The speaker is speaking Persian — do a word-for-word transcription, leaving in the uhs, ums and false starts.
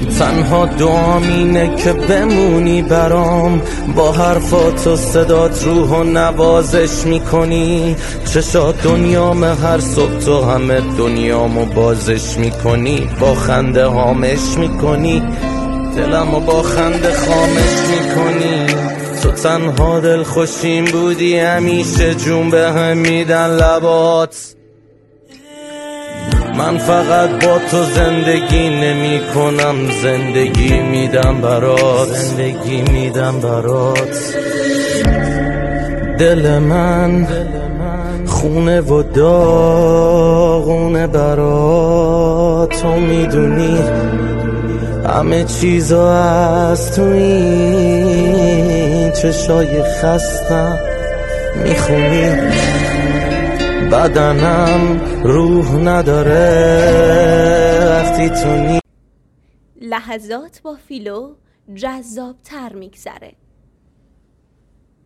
تنها دعام اینه که بمونی برام، با حرفات و صدات روح و نوازش میکنی. چشات دنیام هر صبح تو همه دنیامو بازش میکنی، با خنده هامش میکنی، دلمو با خنده خامش میکنی. تو تنها دل خوشیم بودی، همیشه جون به هم میدن لبات. من فقط با تو زندگی نمی کنم، زندگی میدم برات، زندگی میدم برات. دل من خونه و داغونه برات، تو میدونی همه چیزا از تو این چشای خستم میخونی. بدنم روح نداره وقتی تو نی. لحظات با فیلو جذاب تر میگذره.